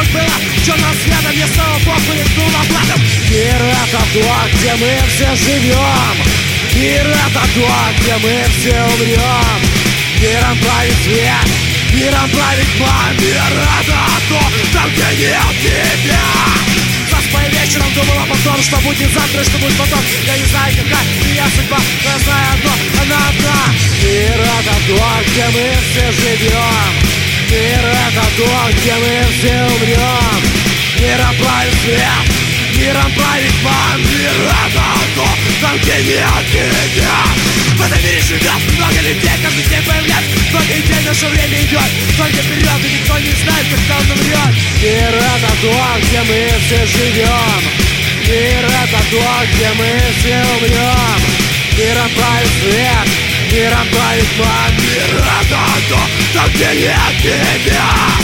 как было черным светом, мне снова Бог полетнул обратом. Мир — это то, где мы все живем. Мир — это то, где мы все умрем. Миром правит свет, миром правит тьма. Мир — это то, там, где нет тебя. Засыпая вечером, думал о том, что будет завтра, что будет потом. Я не знаю, какая моя судьба, но я знаю одно, она одна. Мир — это то, где мы все живем. Мир — это то, где мы все умрем. Миром правит свет, миром правит тьма. Мир — это то, там, где нет тебя. В этом мире живет много людей, каждый день появляется много идей, наше время идет только вперед, и никто не знает, когда он умрет. Мир — это то, где мы все живем. Мир — это то, где мы все умрем. Миром правит свет, миром правит тьма. Мир — это то, там, где нет тебя.